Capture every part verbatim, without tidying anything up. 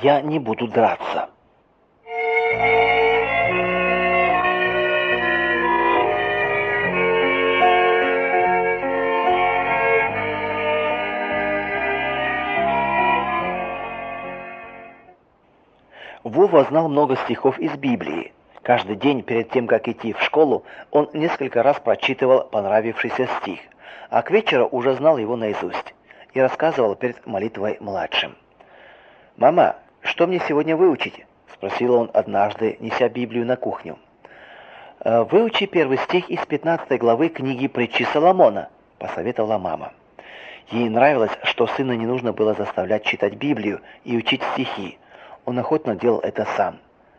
Я не буду драться. Вова знал много стихов из Библии. Каждый день перед тем, как идти в школу, он несколько раз прочитывал понравившийся стих, а к вечеру уже знал его наизусть и рассказывал перед молитвой младшим. «Мама, что мне сегодня выучить?» — спросил он однажды, неся Библию на кухню. «Выучи первый стих из пятнадцатой главы книги «Притчи Соломона», — посоветовала мама. Ей нравилось, что сына не нужно было заставлять читать Библию и учить стихи. Он охотно делал это сам.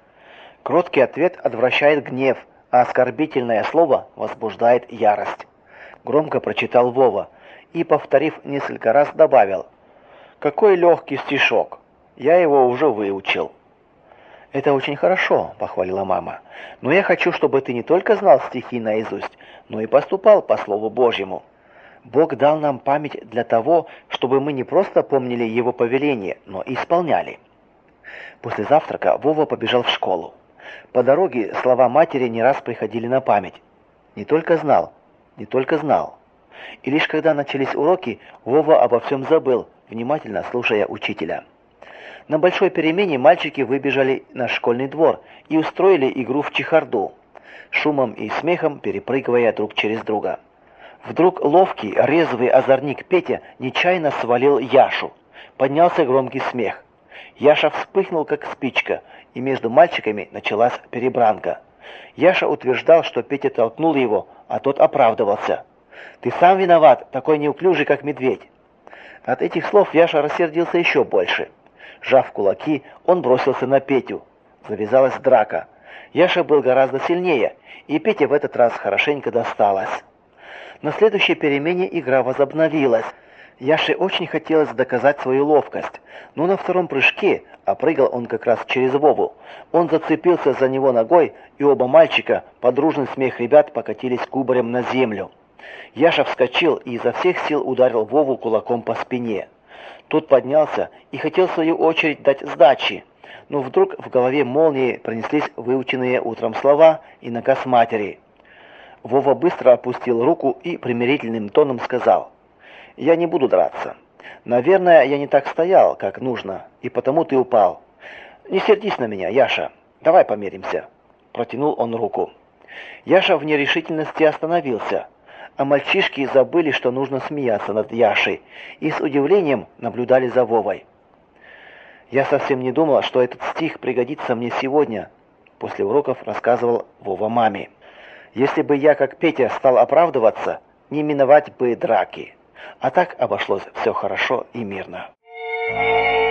Кроткий ответ отвращает гнев, а оскорбительное слово возбуждает ярость. Громко прочитал Вова и, повторив несколько раз, добавил: «Какой легкий стишок! Я его уже выучил». «Это очень хорошо», — похвалила мама. «Но я хочу, чтобы ты не только знал стихи наизусть, но и поступал по Слову Божьему. Бог дал нам память для того, чтобы мы не просто помнили Его повеления, но и исполняли». После завтрака Вова побежал в школу. По дороге слова матери не раз приходили на память. Не только знал, не только знал. И лишь когда начались уроки, Вова обо всем забыл, внимательно слушая учителя. На большой перемене мальчики выбежали на школьный двор и устроили игру в чехарду, шумом и смехом перепрыгивая друг через друга. Вдруг ловкий, резвый озорник Петя нечаянно свалил Яшу. Поднялся громкий смех. Яша вспыхнул, как спичка, и между мальчиками началась перебранка. Яша утверждал, что Петя толкнул его, а тот оправдывался. «Ты сам виноват, такой неуклюжий, как медведь». От этих слов Яша рассердился еще больше. Сжав кулаки, он бросился на Петю. Завязалась драка. Яша был гораздо сильнее, и Пете в этот раз хорошенько досталось. На следующей перемене игра возобновилась. Яше очень хотелось доказать свою ловкость, но на втором прыжке, а прыгал он как раз через Вову, он зацепился за него ногой, и оба мальчика, под дружный смех ребят, покатились кубарем на землю. Яша вскочил и изо всех сил ударил Вову кулаком по спине. Тот поднялся и хотел в свою очередь дать сдачи, но вдруг в голове молнией пронеслись выученные утром слова и наказ матери. Вова быстро опустил руку и примирительным тоном сказал: «Я не буду драться. Наверное, я не так стоял, как нужно, и потому ты упал. Не сердись на меня, Яша. Давай помиримся». Протянул он руку. Яша в нерешительности остановился, а мальчишки забыли, что нужно смеяться над Яшей, и с удивлением наблюдали за Вовой. «Я совсем не думал, что этот стих пригодится мне сегодня», — после уроков рассказывал Вова маме. «Если бы я, как Петя, стал оправдываться, не миновать бы драки. А так обошлось все хорошо и мирно».